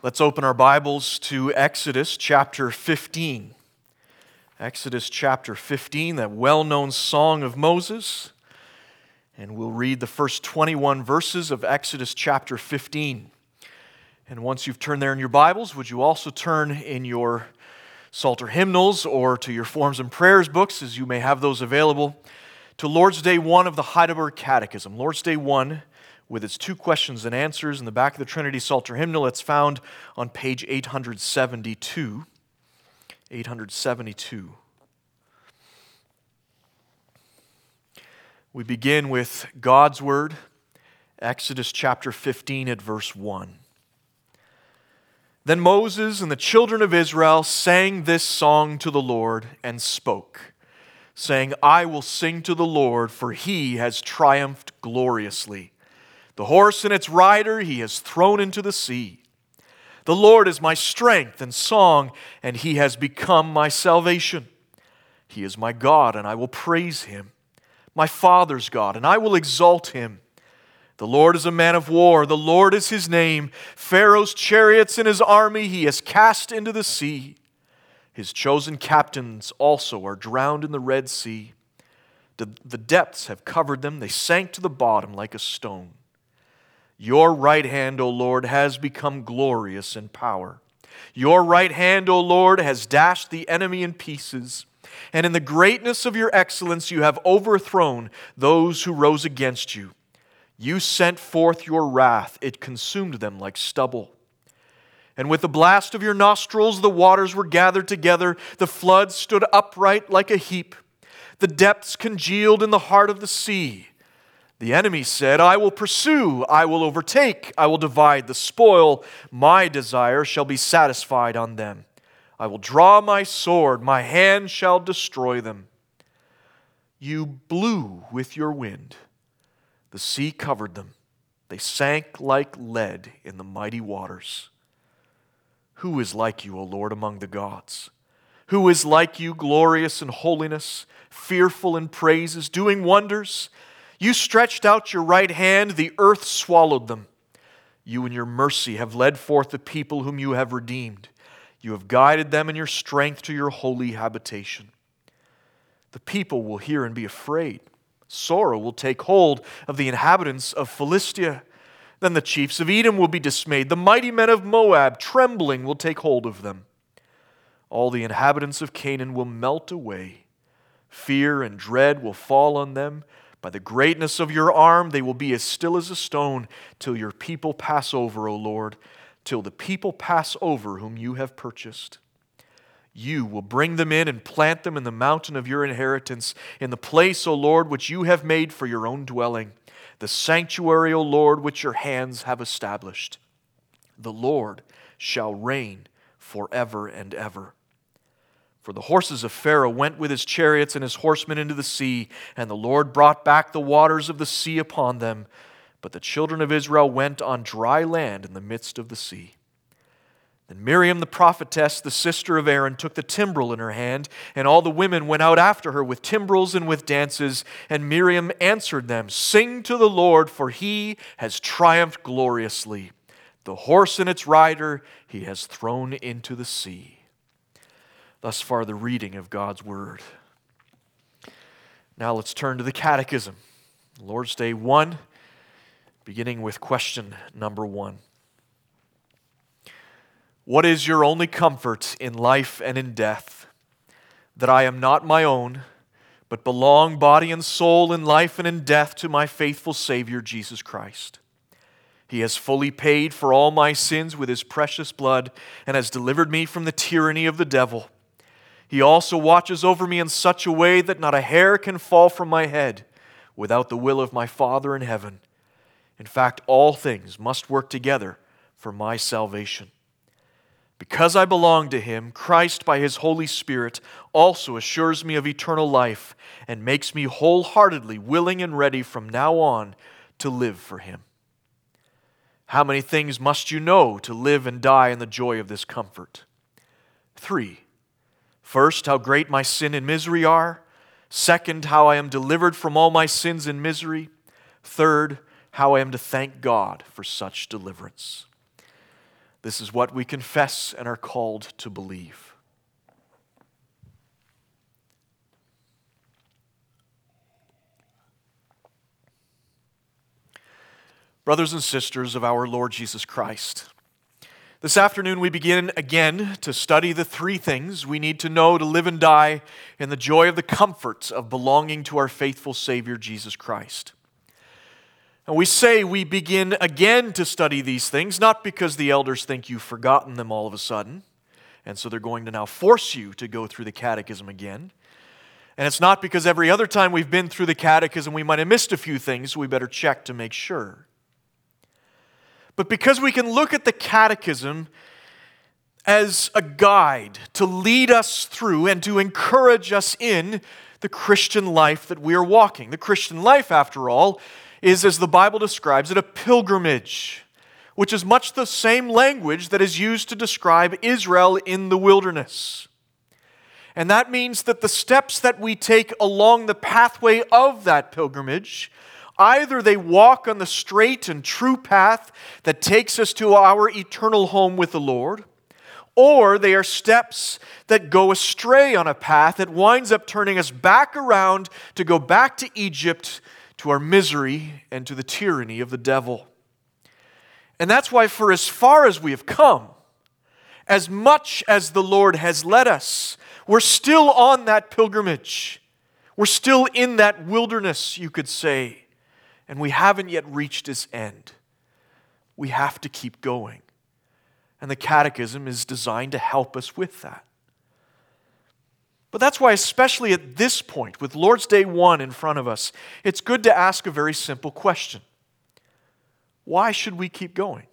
Let's open our Bibles to Exodus chapter 15. Exodus chapter 15, that well-known song of Moses. And we'll read the first 21 verses of Exodus chapter 15. And once you've turned there in your Bibles, would you also turn in your Psalter hymnals or to your Forms and Prayers books, as you may have those available, to Lord's Day 1 of the Heidelberg Catechism. Lord's Day 1, with its two questions and answers in the back of the Trinity Psalter hymnal. It's found on page 872. 872. We begin with God's Word, Exodus chapter 15 at verse 1. Then Moses and the children of Israel sang this song to the Lord and spoke, saying, I will sing to the Lord, for he has triumphed gloriously. The horse and its rider he has thrown into the sea. The Lord is my strength and song, and he has become my salvation. He is my God, and I will praise him, my father's God, and I will exalt him. The Lord is a man of war, the Lord is his name. Pharaoh's chariots and his army he has cast into the sea. His chosen captains also are drowned in the Red Sea. The depths have covered them, they sank to the bottom like a stone. Your right hand, O Lord, has become glorious in power. Your right hand, O Lord, has dashed the enemy in pieces. And in the greatness of your excellence you have overthrown those who rose against you. You sent forth your wrath, it consumed them like stubble. And with the blast of your nostrils the waters were gathered together, the floods stood upright like a heap. The depths congealed in the heart of the sea. The enemy said, I will pursue, I will overtake, I will divide the spoil. My desire shall be satisfied on them. I will draw my sword, my hand shall destroy them. You blew with your wind. The sea covered them. They sank like lead in the mighty waters. Who is like you, O Lord, among the gods? Who is like you, glorious in holiness, fearful in praises, doing wonders? You stretched out your right hand, the earth swallowed them. You in your mercy have led forth the people whom you have redeemed. You have guided them in your strength to your holy habitation. The people will hear and be afraid. Sorrow will take hold of the inhabitants of Philistia. Then the chiefs of Edom will be dismayed. The mighty men of Moab, trembling, will take hold of them. All the inhabitants of Canaan will melt away. Fear and dread will fall on them. By the greatness of your arm, they will be as still as a stone till your people pass over, O Lord, till the people pass over whom you have purchased. You will bring them in and plant them in the mountain of your inheritance, in the place, O Lord, which you have made for your own dwelling, the sanctuary, O Lord, which your hands have established. The Lord shall reign forever and ever. For the horses of Pharaoh went with his chariots and his horsemen into the sea, and the Lord brought back the waters of the sea upon them. But the children of Israel went on dry land in the midst of the sea. Then Miriam the prophetess, the sister of Aaron, took the timbrel in her hand, and all the women went out after her with timbrels and with dances. And Miriam answered them, Sing to the Lord, for he has triumphed gloriously. The horse and its rider he has thrown into the sea. Thus far, the reading of God's Word. Now let's turn to the Catechism. Lord's Day 1, beginning with question number 1. What is your only comfort in life and in death? That I am not my own, but belong body and soul in life and in death to my faithful Savior, Jesus Christ. He has fully paid for all my sins with his precious blood and has delivered me from the tyranny of the devil. He also watches over me in such a way that not a hair can fall from my head without the will of my Father in heaven. In fact, all things must work together for my salvation. Because I belong to him, Christ by his Holy Spirit also assures me of eternal life and makes me wholeheartedly willing and ready from now on to live for him. How many things must you know to live and die in the joy of this comfort? 3. First, how great my sin and misery are. Second, how I am delivered from all my sins and misery. Third, how I am to thank God for such deliverance. This is what we confess and are called to believe. Brothers and sisters of our Lord Jesus Christ, this afternoon we begin again to study the three things we need to know to live and die in the joy of the comforts of belonging to our faithful Savior Jesus Christ. And we say we begin again to study these things, not because the elders think you've forgotten them all of a sudden, and so they're going to now force you to go through the catechism again. And it's not because every other time we've been through the catechism we might have missed a few things, so we better check to make sure. But because we can look at the catechism as a guide to lead us through and to encourage us in the Christian life that we are walking. The Christian life, after all, is, as the Bible describes it, a pilgrimage, which is much the same language that is used to describe Israel in the wilderness. And that means that the steps that we take along the pathway of that pilgrimage, either they walk on the straight and true path that takes us to our eternal home with the Lord, or they are steps that go astray on a path that winds up turning us back around to go back to Egypt, to our misery and to the tyranny of the devil. And that's why for as far as we have come, as much as the Lord has led us, we're still on that pilgrimage. We're still in that wilderness, you could say. And we haven't yet reached its end. We have to keep going. And the catechism is designed to help us with that. But that's why, especially at this point, with Lord's Day 1 in front of us, it's good to ask a very simple question. Why should we keep going?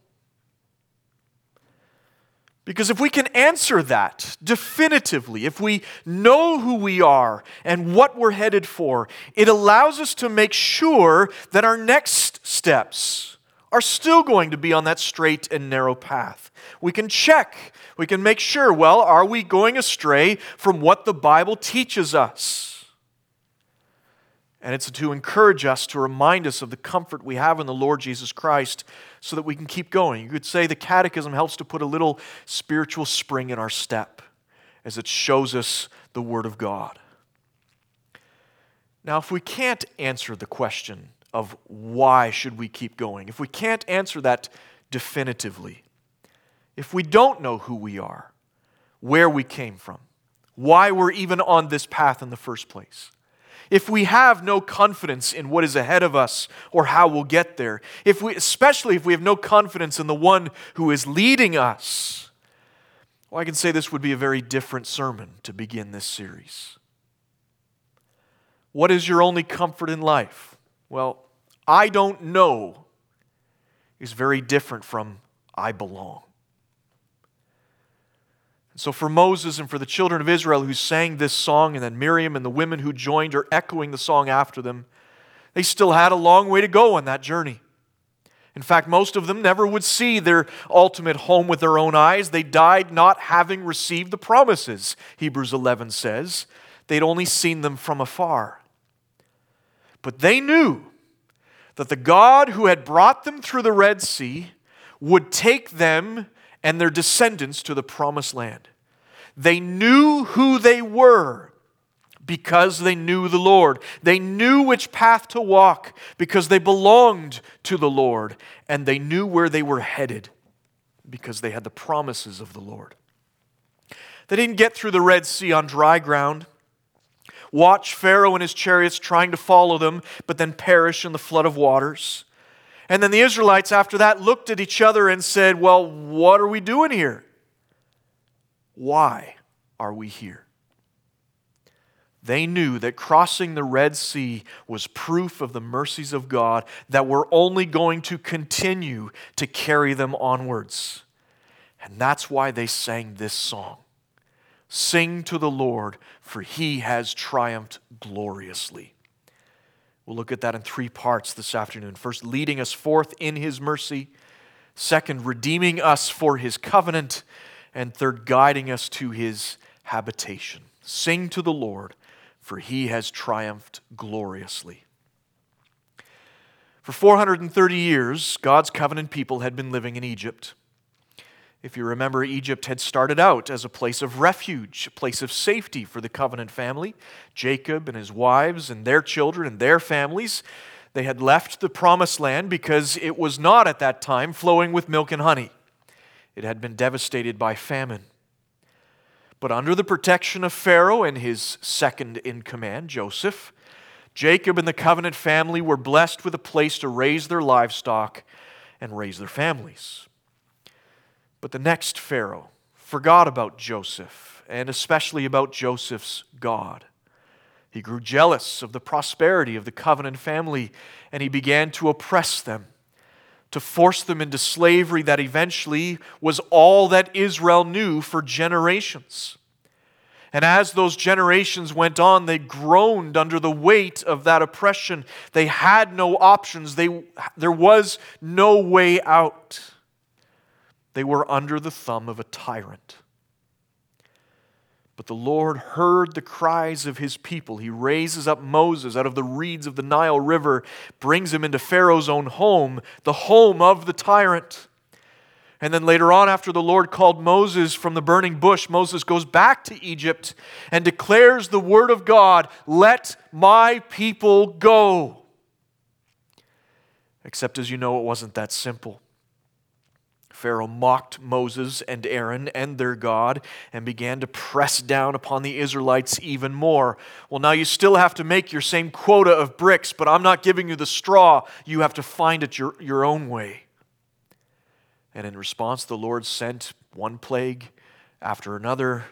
Because if we can answer that definitively, if we know who we are and what we're headed for, it allows us to make sure that our next steps are still going to be on that straight and narrow path. We can check, we can make sure, well, are we going astray from what the Bible teaches us? And it's to encourage us, to remind us of the comfort we have in the Lord Jesus Christ so that we can keep going. You could say the catechism helps to put a little spiritual spring in our step as it shows us the Word of God. Now, if we can't answer the question of why should we keep going, if we can't answer that definitively, if we don't know who we are, where we came from, why we're even on this path in the first place, if we have no confidence in what is ahead of us or how we'll get there, especially if we have no confidence in the one who is leading us, well, I can say this would be a very different sermon to begin this series. What is your only comfort in life? Well, I don't know is very different from I belong. So for Moses and for the children of Israel who sang this song, and then Miriam and the women who joined her echoing the song after them, they still had a long way to go on that journey. In fact, most of them never would see their ultimate home with their own eyes. They died not having received the promises, Hebrews 11 says. They'd only seen them from afar. But they knew that the God who had brought them through the Red Sea would take them and their descendants to the promised land. They knew who they were because they knew the Lord. They knew which path to walk because they belonged to the Lord. And they knew where they were headed because they had the promises of the Lord. They didn't get through the Red Sea on dry ground, watch Pharaoh and his chariots trying to follow them, but then perish in the flood of waters. And then the Israelites after that looked at each other and said, well, what are we doing here? Why are we here? They knew that crossing the Red Sea was proof of the mercies of God that were only going to continue to carry them onwards. And that's why they sang this song. Sing to the Lord, for He has triumphed gloriously. We'll look at that in three parts this afternoon. First, leading us forth in His mercy. Second, redeeming us for His covenant. And third, guiding us to His habitation. Sing to the Lord, for He has triumphed gloriously. For 430 years, God's covenant people had been living in Egypt. If you remember, Egypt had started out as a place of refuge, a place of safety for the covenant family. Jacob and his wives and their children and their families, they had left the promised land because it was not at that time flowing with milk and honey. It had been devastated by famine. But under the protection of Pharaoh and his second in command, Joseph, Jacob and the covenant family were blessed with a place to raise their livestock and raise their families. But the next Pharaoh forgot about Joseph, and especially about Joseph's God. He grew jealous of the prosperity of the covenant family, and he began to oppress them, to force them into slavery that eventually was all that Israel knew for generations. And as those generations went on, they groaned under the weight of that oppression. They had no options. There was no way out. They were under the thumb of a tyrant. But the Lord heard the cries of his people. He raises up Moses out of the reeds of the Nile River, brings him into Pharaoh's own home, the home of the tyrant. And then later on, after the Lord called Moses from the burning bush, Moses goes back to Egypt and declares the word of God, "Let my people go." Except, as you know, it wasn't that simple. Pharaoh mocked Moses and Aaron and their God and began to press down upon the Israelites even more. Well, now you still have to make your same quota of bricks, but I'm not giving you the straw. You have to find it your own way. And in response, the Lord sent one plague after another,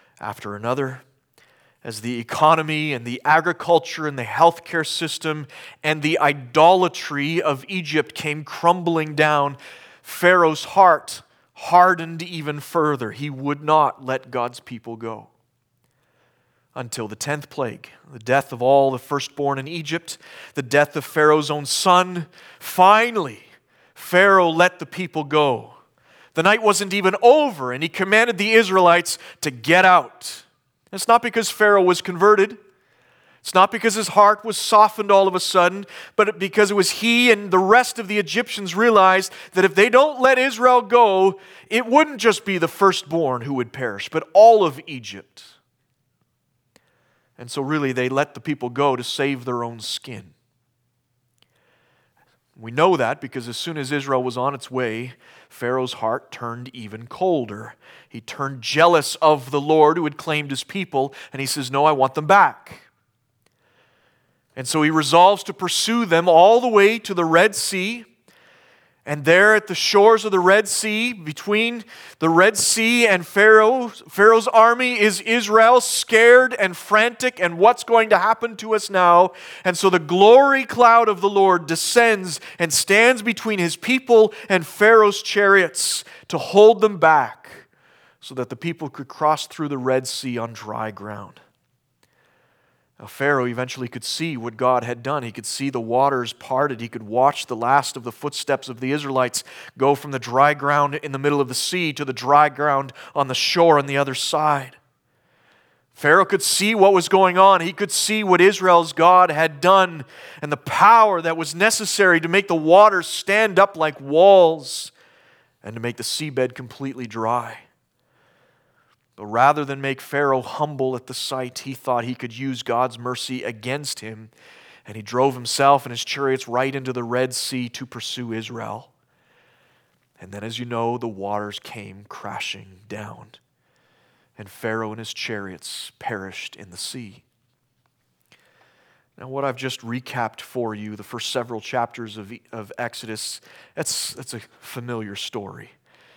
as the economy and the agriculture and the healthcare system and the idolatry of Egypt came crumbling down. Pharaoh's heart hardened even further. He would not let God's people go. Until the 10th plague, the death of all the firstborn in Egypt, the death of Pharaoh's own son. Finally, Pharaoh let the people go. The night wasn't even over, and he commanded the Israelites to get out. It's not because Pharaoh was converted. It's not because his heart was softened all of a sudden, but because it was he and the rest of the Egyptians realized that if they don't let Israel go, it wouldn't just be the firstborn who would perish, but all of Egypt. And so really they let the people go to save their own skin. We know that because as soon as Israel was on its way, Pharaoh's heart turned even colder. He turned jealous of the Lord who had claimed his people, and he says, "No, I want them back." And so he resolves to pursue them all the way to the Red Sea. And there at the shores of the Red Sea, between the Red Sea and Pharaoh's army is Israel, scared and frantic, and what's going to happen to us now? And so the glory cloud of the Lord descends and stands between his people and Pharaoh's chariots to hold them back so that the people could cross through the Red Sea on dry ground. Now, Pharaoh eventually could see what God had done. He could see the waters parted. He could watch the last of the footsteps of the Israelites go from the dry ground in the middle of the sea to the dry ground on the shore on the other side. Pharaoh could see what was going on. He could see what Israel's God had done and the power that was necessary to make the waters stand up like walls and to make the seabed completely dry. But rather than make Pharaoh humble at the sight, he thought he could use God's mercy against him, and he drove himself and his chariots right into the Red Sea to pursue Israel. And then, as you know, the waters came crashing down, and Pharaoh and his chariots perished in the sea. Now, what I've just recapped for you, the first several chapters of Exodus, that's a familiar story.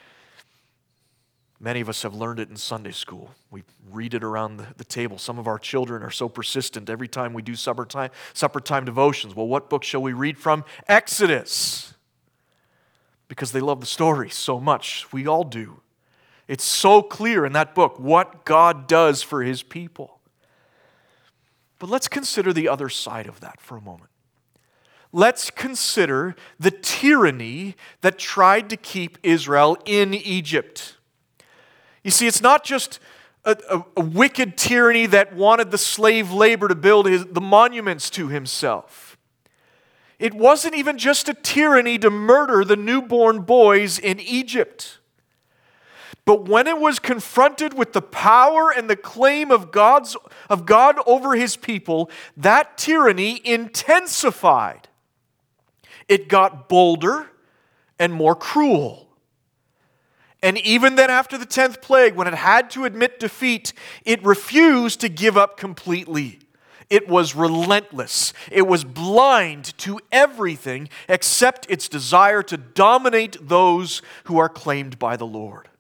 Many of us have learned it in Sunday school. We read it around the table. Some of our children are so persistent every time we do supper time devotions. Well, what book shall we read from? Exodus. Because they love the story so much. We all do. It's so clear in that book what God does for his people. But let's consider the other side of that for a moment. Let's consider the tyranny that tried to keep Israel in Egypt. You see, it's not just a wicked tyranny that wanted the slave labor to build the monuments to himself. It wasn't even just a tyranny to murder the newborn boys in Egypt. But when it was confronted with the power and the claim of God over his people, that tyranny intensified. It got bolder and more cruel. And even then, after the 10th plague, when it had to admit defeat, it refused to give up completely. It was relentless. It was blind to everything except its desire to dominate those who are claimed by the Lord.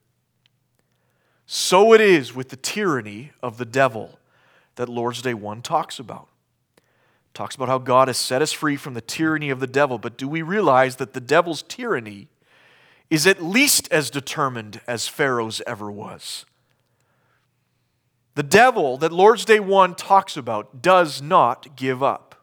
So it is with the tyranny of the devil that Lord's Day 1 talks about. It talks about how God has set us free from the tyranny of the devil, but do we realize that the devil's tyranny is at least as determined as Pharaoh's ever was? The devil that Lord's Day 1 talks about does not give up.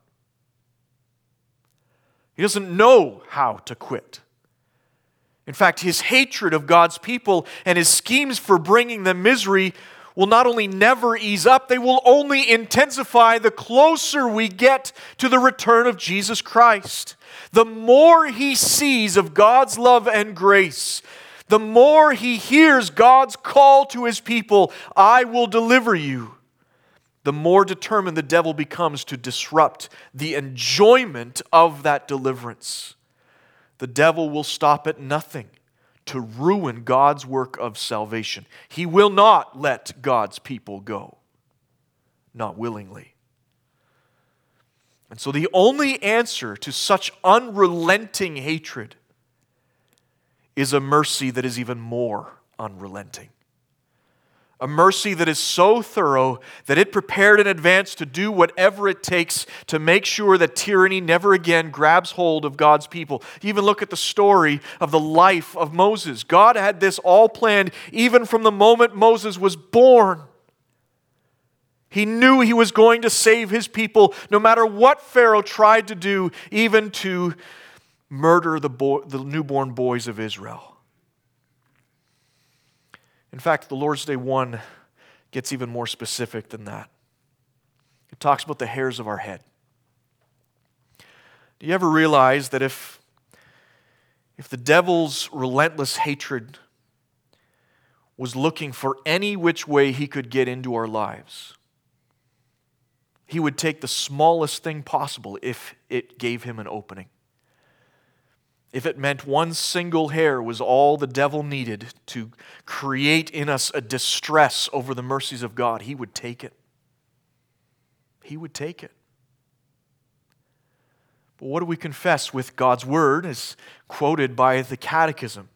He doesn't know how to quit. In fact, his hatred of God's people and his schemes for bringing them misery will not only never ease up, they will only intensify the closer we get to the return of Jesus Christ. The more he sees of God's love and grace, the more he hears God's call to his people, I will deliver you, the more determined the devil becomes to disrupt the enjoyment of that deliverance. The devil will stop at nothing to ruin God's work of salvation. He will not let God's people go, not willingly. And so the only answer to such unrelenting hatred is a mercy that is even more unrelenting. A mercy that is so thorough that it prepared in advance to do whatever it takes to make sure that tyranny never again grabs hold of God's people. Even look at the story of the life of Moses. God had this all planned even from the moment Moses was born. He knew he was going to save his people no matter what Pharaoh tried to do, even to murder the newborn boys of Israel. In fact, the Lord's Day 1 gets even more specific than that. It talks about the hairs of our head. Do you ever realize that if the devil's relentless hatred was looking for any which way he could get into our lives, he would take the smallest thing possible if it gave him an opening? If it meant one single hair was all the devil needed to create in us a distress over the mercies of God, he would take it. He would take it. But what do we confess with God's word as quoted by the Catechism?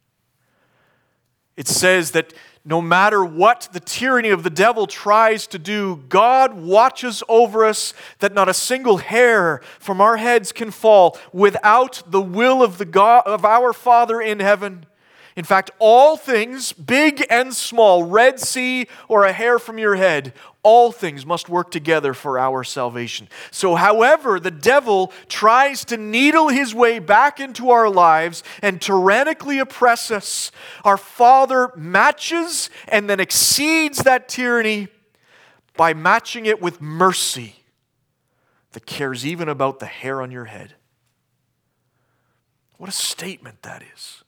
It says that no matter what the tyranny of the devil tries to do, God watches over us that not a single hair from our heads can fall without the will of the God of our Father in heaven. In fact, all things, big and small, Red Sea or a hair from your head, all things must work together for our salvation. So however the devil tries to needle his way back into our lives and tyrannically oppress us, our Father matches and then exceeds that tyranny by matching it with mercy that cares even about the hair on your head. What a statement that is.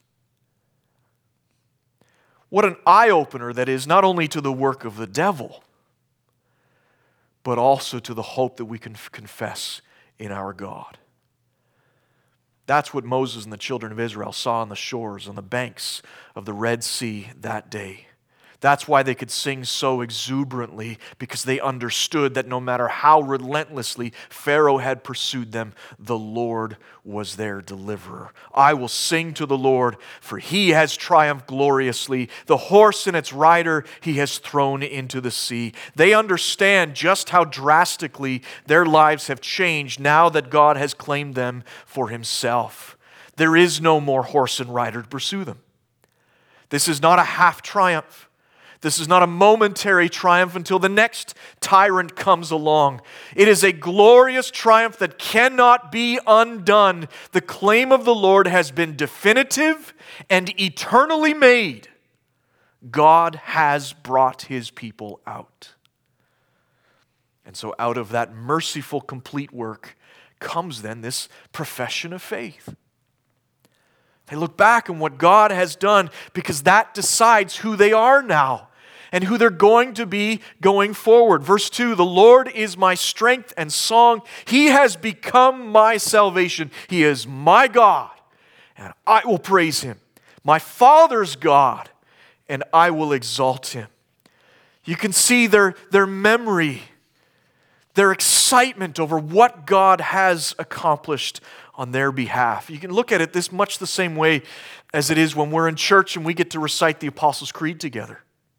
What an eye-opener that is, not only to the work of the devil, but also to the hope that we can confess in our God. That's what Moses and the children of Israel saw on the shores, on the banks of the Red Sea that day. That's why they could sing so exuberantly, because they understood that no matter how relentlessly Pharaoh had pursued them, the Lord was their deliverer. I will sing to the Lord, for he has triumphed gloriously. The horse and its rider he has thrown into the sea. They understand just how drastically their lives have changed now that God has claimed them for himself. There is no more horse and rider to pursue them. This is not a half triumph. This is not a momentary triumph until the next tyrant comes along. It is a glorious triumph that cannot be undone. The claim of the Lord has been definitive and eternally made. God has brought his people out. And so out of that merciful, complete work comes then this profession of faith. They look back on what God has done because that decides who they are now and who they're going to be going forward. Verse 2, the Lord is my strength and song. He has become my salvation. He is my God, and I will praise Him. My Father's God, and I will exalt Him. You can see their memory, their excitement over what God has accomplished on their behalf. You can look at it this much the same way as it is when we're in church and we get to recite the Apostles' Creed together.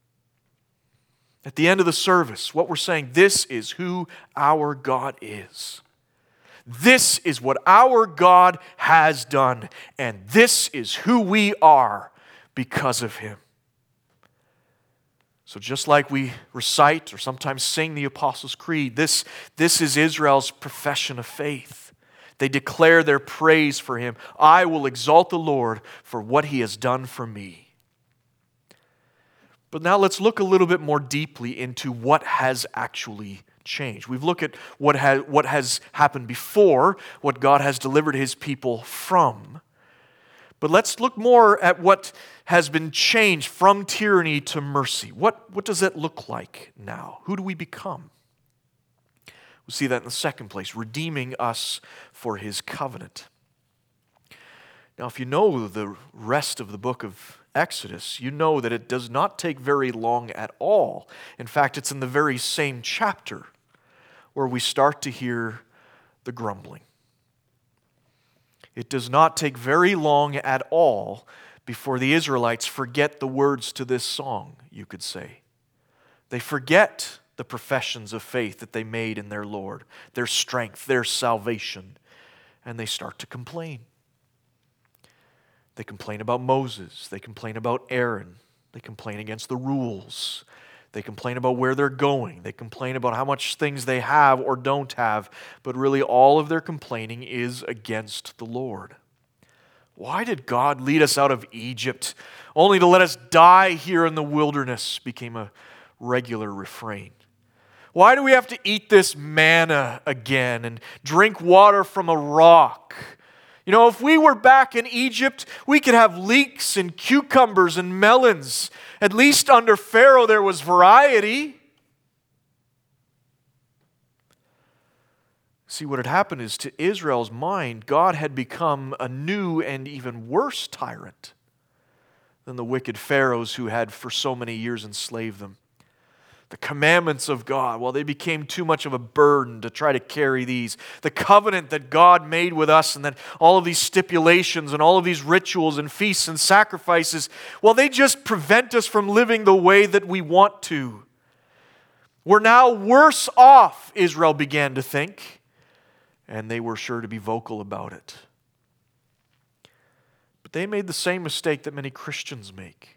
At the end of the service, what we're saying, this is who our God is. This is what our God has done, and this is who we are because of Him. So just like we recite or sometimes sing the Apostles' Creed, this is Israel's profession of faith. They declare their praise for Him. I will exalt the Lord for what He has done for me. But now let's look a little bit more deeply into what has actually changed. We've looked at what has happened before, what God has delivered His people from. But let's look more at what has been changed from tyranny to mercy. What does that look like now? Who do we become? We'll see that in the second place, redeeming us for His covenant. Now, if you know the rest of the book of Exodus, you know that it does not take very long at all. In fact, it's in the very same chapter where we start to hear the grumbling. It does not take very long at all before the Israelites forget the words to this song, you could say. They forget the professions of faith that they made in their Lord, their strength, their salvation, and they start to complain. They complain about Moses. They complain about Aaron. They complain against the rules. They complain about where they're going. They complain about how much things they have or don't have, but really all of their complaining is against the Lord. Why did God lead us out of Egypt only to let us die here in the wilderness? Became a regular refrain. Why do we have to eat this manna again and drink water from a rock? You know, if we were back in Egypt, we could have leeks and cucumbers and melons. At least under Pharaoh there was variety. See, what had happened is to Israel's mind, God had become a new and even worse tyrant than the wicked pharaohs who had for so many years enslaved them. The commandments of God, well, they became too much of a burden to try to carry these. The covenant that God made with us and that all of these stipulations and all of these rituals and feasts and sacrifices, well, they just prevent us from living the way that we want to. We're now worse off, Israel began to think, and they were sure to be vocal about it. But they made the same mistake that many Christians make.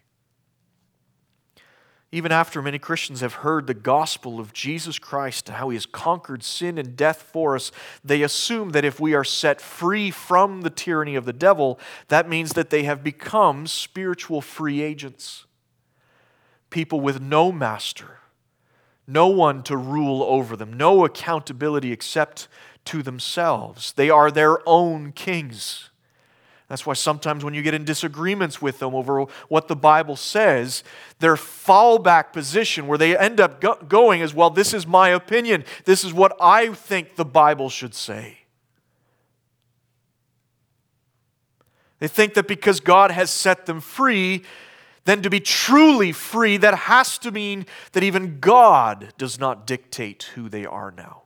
Even after many Christians have heard the gospel of Jesus Christ and how He has conquered sin and death for us, they assume that if we are set free from the tyranny of the devil, that means that they have become spiritual free agents. People with no master, no one to rule over them, no accountability except to themselves. They are their own kings. That's why sometimes when you get in disagreements with them over what the Bible says, their fallback position where they end up going is, well, this is my opinion. This is what I think the Bible should say. They think that because God has set them free, then to be truly free, that has to mean that even God does not dictate who they are now.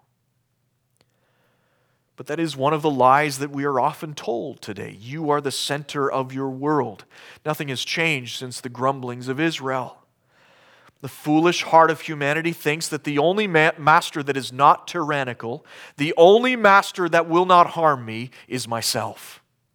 But that is one of the lies that we are often told today. You are the center of your world. Nothing has changed since the grumblings of Israel. The foolish heart of humanity thinks that the only master that is not tyrannical, the only master that will not harm me, is myself.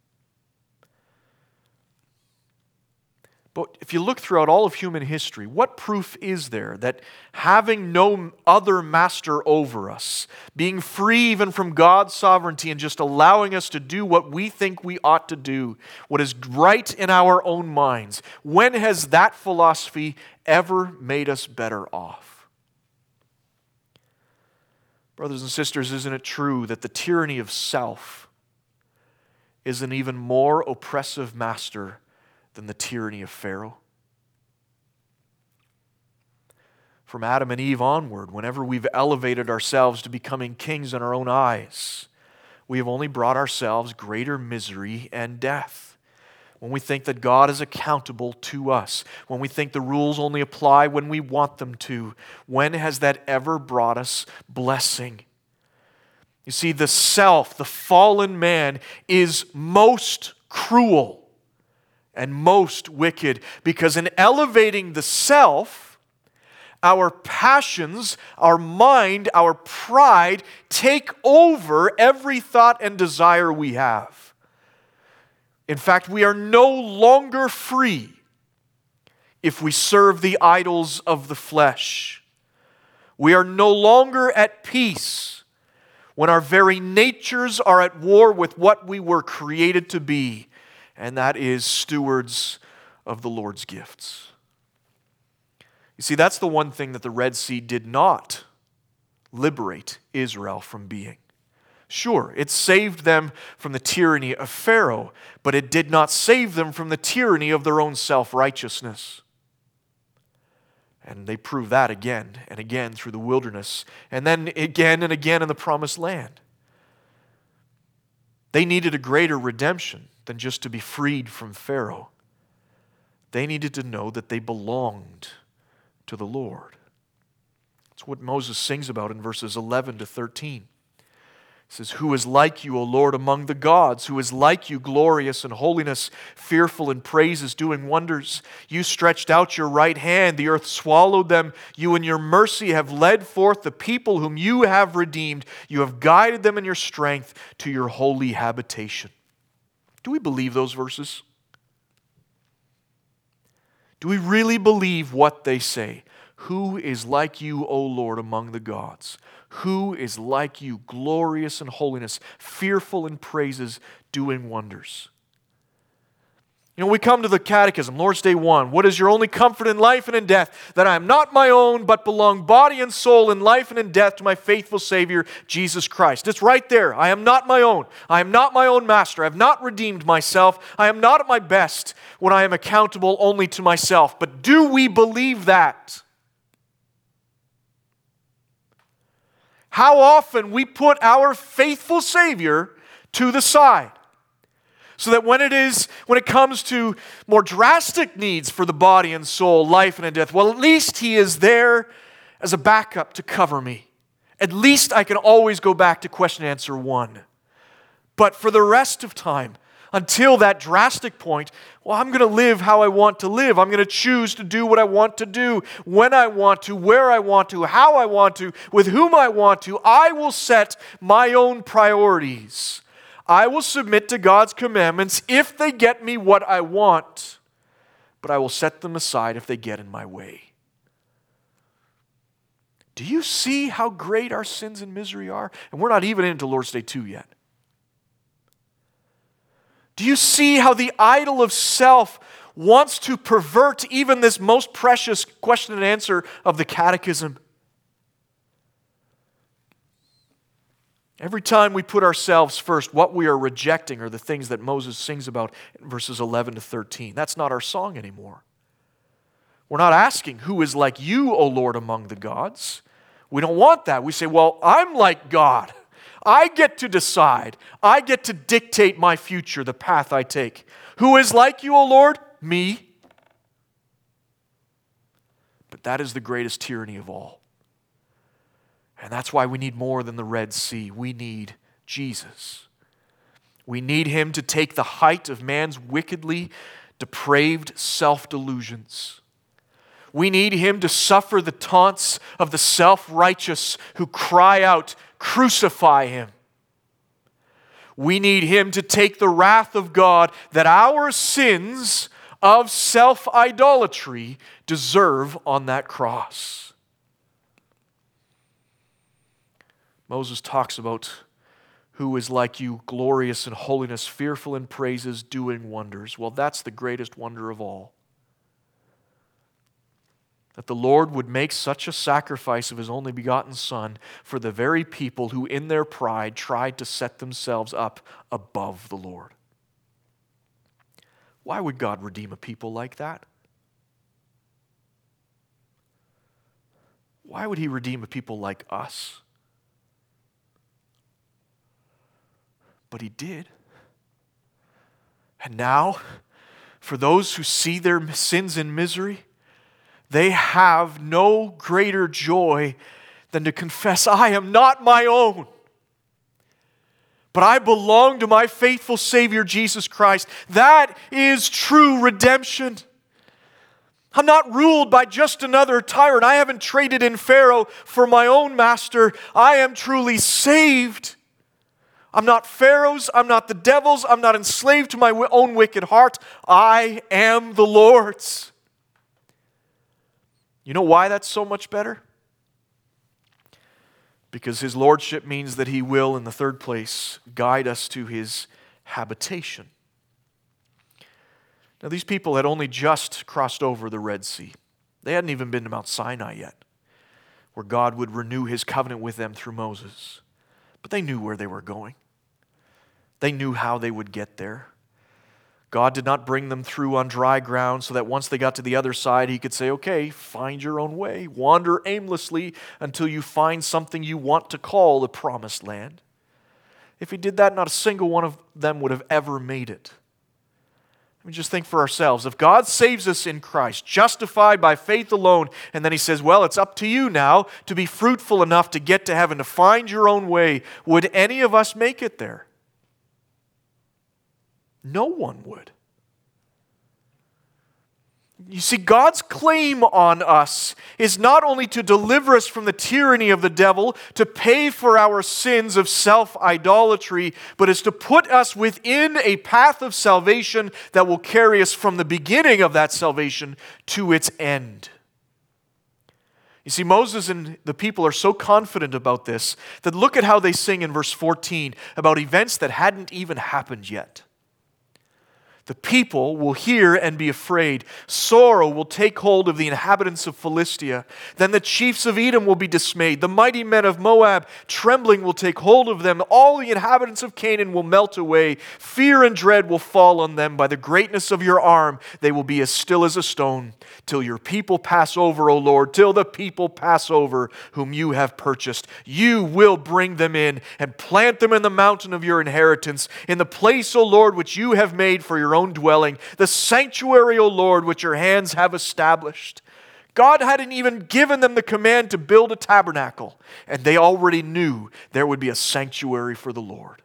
But if you look throughout all of human history, what proof is there that having no other master over us, being free even from God's sovereignty and just allowing us to do what we think we ought to do, what is right in our own minds, when has that philosophy ever made us better off? Brothers and sisters, isn't it true that the tyranny of self is an even more oppressive master than the tyranny of Pharaoh? From Adam and Eve onward, whenever we've elevated ourselves to becoming kings in our own eyes, we have only brought ourselves greater misery and death. When we think that God is accountable to us, when we think the rules only apply when we want them to, when has that ever brought us blessing? You see, the self, the fallen man, is most cruel and most wicked, because in elevating the self, our passions, our mind, our pride take over every thought and desire we have. In fact, we are no longer free if we serve the idols of the flesh. We are no longer at peace when our very natures are at war with what we were created to be, and that is stewards of the Lord's gifts. You see, that's the one thing that the Red Sea did not liberate Israel from being. Sure, it saved them from the tyranny of Pharaoh, but it did not save them from the tyranny of their own self-righteousness. And they proved that again and again through the wilderness, and then again and again in the Promised Land. They needed a greater redemption than just to be freed from Pharaoh. They needed to know that they belonged to the Lord. It's what Moses sings about in verses 11 to 13. He says, "Who is like you, O Lord, among the gods? Who is like you, glorious in holiness, fearful in praises, doing wonders? You stretched out your right hand, the earth swallowed them. You in your mercy have led forth the people whom you have redeemed. You have guided them in your strength to your holy habitation." Do we believe those verses? Do we really believe what they say? Who is like you, O Lord, among the gods? Who is like you, glorious in holiness, fearful in praises, doing wonders? You know, we come to the Catechism, Lord's Day 1. What is your only comfort in life and in death? That I am not my own, but belong body and soul in life and in death to my faithful Savior, Jesus Christ. It's right there. I am not my own. I am not my own master. I have not redeemed myself. I am not at my best when I am accountable only to myself. But do we believe that? How often we put our faithful Savior to the side, so that when it comes to more drastic needs for the body and soul, life and in death, well, at least He is there as a backup to cover me. At least I can always go back to question and answer 1. But for the rest of time, until that drastic point, well, I'm going to live how I want to live. I'm going to choose to do what I want to do, when I want to, where I want to, how I want to, with whom I want to. I will set my own priorities. I will submit to God's commandments if they get me what I want, but I will set them aside if they get in my way. Do you see how great our sins and misery are? And we're not even into Lord's Day 2 yet. Do you see how the idol of self wants to pervert even this most precious question and answer of the Catechism? Every time we put ourselves first, what we are rejecting are the things that Moses sings about in verses 11 to 13. That's not our song anymore. We're not asking, who is like you, O Lord, among the gods? We don't want that. We say, well, I'm like God. I get to decide. I get to dictate my future, the path I take. Who is like you, O Lord? Me. But that is the greatest tyranny of all. And that's why we need more than the Red Sea. We need Jesus. We need Him to take the height of man's wickedly depraved self-delusions. We need Him to suffer the taunts of the self-righteous who cry out, "Crucify Him." We need Him to take the wrath of God that our sins of self-idolatry deserve on that cross. Moses talks about who is like you, glorious in holiness, fearful in praises, doing wonders. Well, that's the greatest wonder of all. That the Lord would make such a sacrifice of His only begotten Son for the very people who in their pride tried to set themselves up above the Lord. Why would God redeem a people like that? Why would He redeem a people like us? But He did. And now, for those who see their sins in misery, they have no greater joy than to confess, I am not my own, but I belong to my faithful Savior, Jesus Christ. That is true redemption. I'm not ruled by just another tyrant. I haven't traded in Pharaoh for my own master. I am truly saved. I'm not Pharaoh's. I'm not the devil's. I'm not enslaved to my own wicked heart. I am the Lord's. You know why that's so much better? Because His lordship means that He will, in the third place, guide us to His habitation. Now, these people had only just crossed over the Red Sea. They hadn't even been to Mount Sinai yet, where God would renew His covenant with them through Moses. But they knew where they were going. They knew how they would get there. God did not bring them through on dry ground so that once they got to the other side, He could say, okay, find your own way. Wander aimlessly until you find something you want to call the promised land. If He did that, not a single one of them would have ever made it. I mean, just think for ourselves. If God saves us in Christ, justified by faith alone, and then He says, well, it's up to you now to be fruitful enough to get to heaven, to find your own way, would any of us make it there? No one would. You see, God's claim on us is not only to deliver us from the tyranny of the devil, to pay for our sins of self-idolatry, but is to put us within a path of salvation that will carry us from the beginning of that salvation to its end. You see, Moses and the people are so confident about this that look at how they sing in verse 14 about events that hadn't even happened yet. The people will hear and be afraid. Sorrow will take hold of the inhabitants of Philistia. Then the chiefs of Edom will be dismayed. The mighty men of Moab, trembling, will take hold of them. All the inhabitants of Canaan will melt away. Fear and dread will fall on them. By the greatness of your arm, they will be as still as a stone. Till your people pass over, O Lord, till the people pass over whom you have purchased. You will bring them in and plant them in the mountain of your inheritance, in the place, O Lord, which you have made for your own dwelling, the sanctuary, O Lord, which your hands have established. God hadn't even given them the command to build a tabernacle, and they already knew there would be a sanctuary for the Lord.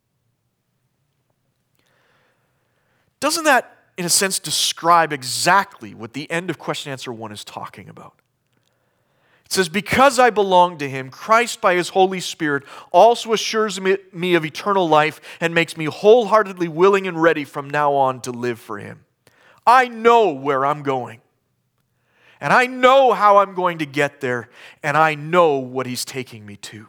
Doesn't that, in a sense, describe exactly what the end of question answer 1 is talking about? It says, because I belong to Him, Christ by His Holy Spirit also assures me of eternal life and makes me wholeheartedly willing and ready from now on to live for Him. I know where I'm going. And I know how I'm going to get there. And I know what He's taking me to.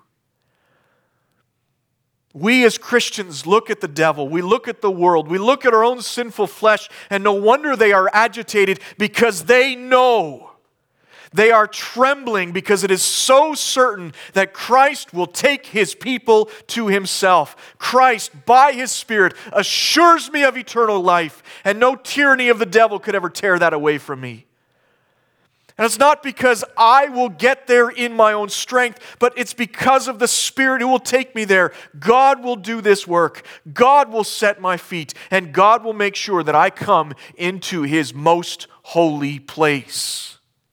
We as Christians look at the devil, we look at the world, we look at our own sinful flesh, and no wonder they are agitated because they know. They are trembling because it is so certain that Christ will take His people to Himself. Christ, by His Spirit, assures me of eternal life, and no tyranny of the devil could ever tear that away from me. And it's not because I will get there in my own strength, but it's because of the Spirit who will take me there. God will do this work. God will set my feet, and God will make sure that I come into His most holy place.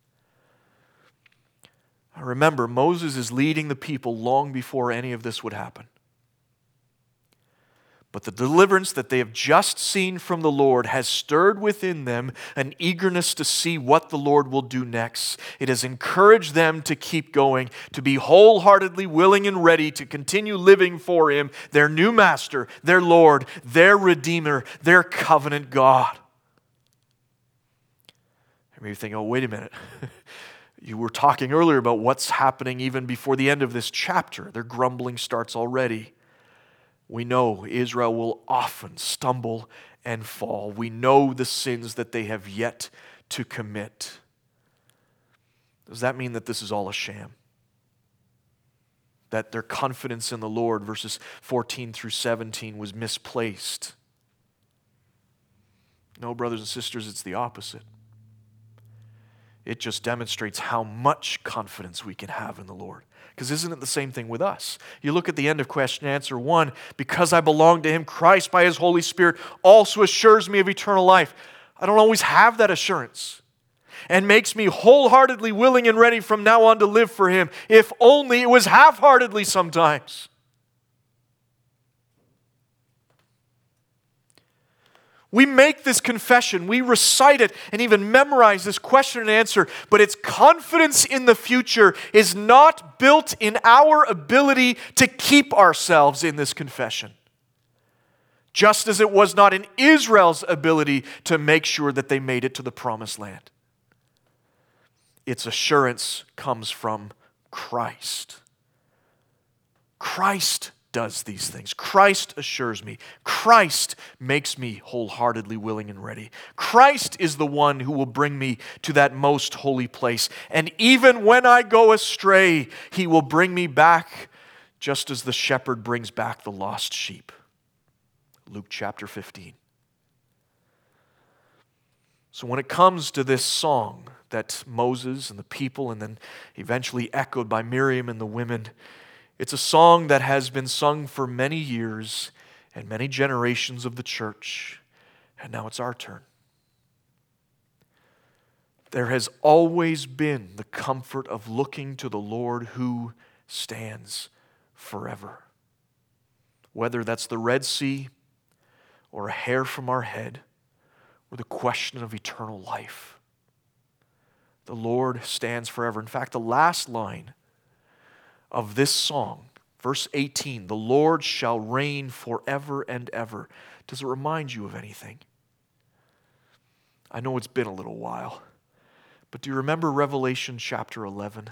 Remember, Moses is leading the people long before any of this would happen. But the deliverance that they have just seen from the Lord has stirred within them an eagerness to see what the Lord will do next. It has encouraged them to keep going, to be wholeheartedly willing and ready to continue living for Him, their new Master, their Lord, their Redeemer, their covenant God. Maybe you think, oh, wait a minute. You were talking earlier about what's happening even before the end of this chapter. Their grumbling starts already. We know Israel will often stumble and fall. We know the sins that they have yet to commit. Does that mean that this is all a sham? That their confidence in the Lord, verses 14 through 17, was misplaced? No, brothers and sisters, it's the opposite. It just demonstrates how much confidence we can have in the Lord. Because isn't it the same thing with us? You look at the end of question and answer 1, because I belong to Him, Christ by His Holy Spirit also assures me of eternal life. I don't always have that assurance, and makes me wholeheartedly willing and ready from now on to live for Him, if only it was half-heartedly sometimes. We make this confession, we recite it, and even memorize this question and answer, but its confidence in the future is not built in our ability to keep ourselves in this confession. Just as it was not in Israel's ability to make sure that they made it to the promised land. Its assurance comes from Christ. Christ does these things. Christ assures me. Christ makes me wholeheartedly willing and ready. Christ is the one who will bring me to that most holy place. And even when I go astray, He will bring me back just as the shepherd brings back the lost sheep. Luke chapter 15. So when it comes to this song that Moses and the people and then eventually echoed by Miriam and the women, it's a song that has been sung for many years and many generations of the church, and now it's our turn. There has always been the comfort of looking to the Lord who stands forever. Whether that's the Red Sea or a hair from our head or the question of eternal life, the Lord stands forever. In fact, the last line of this song, verse 18, the Lord shall reign forever and ever. Does it remind you of anything? I know it's been a little while, but do you remember Revelation chapter 11?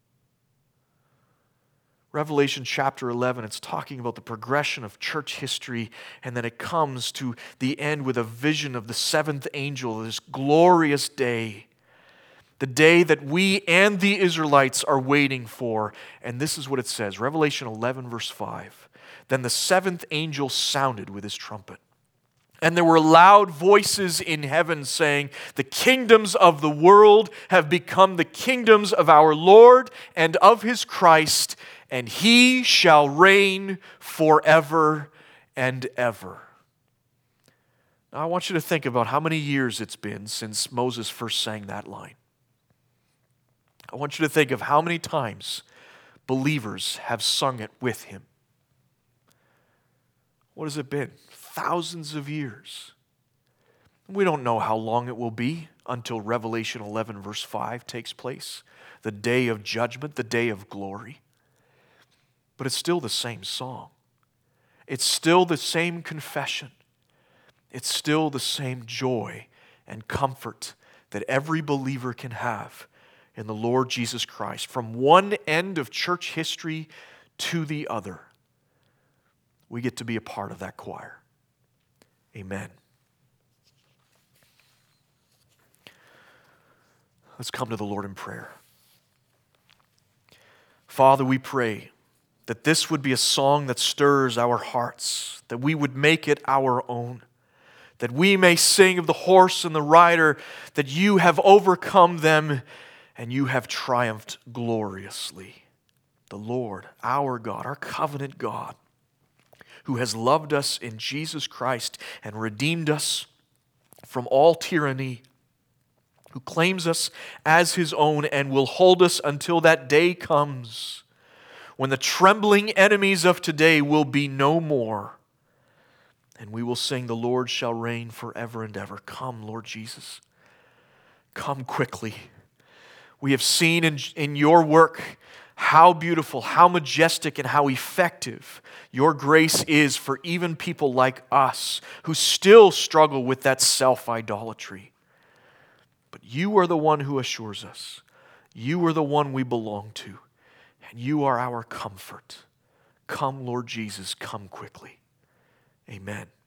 Revelation chapter 11, it's talking about the progression of church history, and then it comes to the end with a vision of the seventh angel, this glorious day. The day that we and the Israelites are waiting for. And this is what it says, Revelation 11 verse 5. Then the seventh angel sounded with his trumpet. And there were loud voices in heaven saying, the kingdoms of the world have become the kingdoms of our Lord and of His Christ, and He shall reign forever and ever. Now I want you to think about how many years it's been since Moses first sang that line. I want you to think of how many times believers have sung it with Him. What has it been? Thousands of years. We don't know how long it will be until Revelation 11 verse 5 takes place. The day of judgment, the day of glory. But it's still the same song. It's still the same confession. It's still the same joy and comfort that every believer can have in the Lord Jesus Christ, from one end of church history to the other. We get to be a part of that choir. Amen. Let's come to the Lord in prayer. Father, we pray that this would be a song that stirs our hearts, that we would make it our own, that we may sing of the horse and the rider, that You have overcome them and You have triumphed gloriously. The Lord, our God, our covenant God, who has loved us in Jesus Christ and redeemed us from all tyranny, who claims us as His own and will hold us until that day comes when the trembling enemies of today will be no more, and we will sing, the Lord shall reign forever and ever. Come, Lord Jesus. Come quickly. We have seen in Your work how beautiful, how majestic, and how effective Your grace is for even people like us who still struggle with that self-idolatry. But You are the one who assures us. You are the one we belong to. And You are our comfort. Come, Lord Jesus, come quickly. Amen.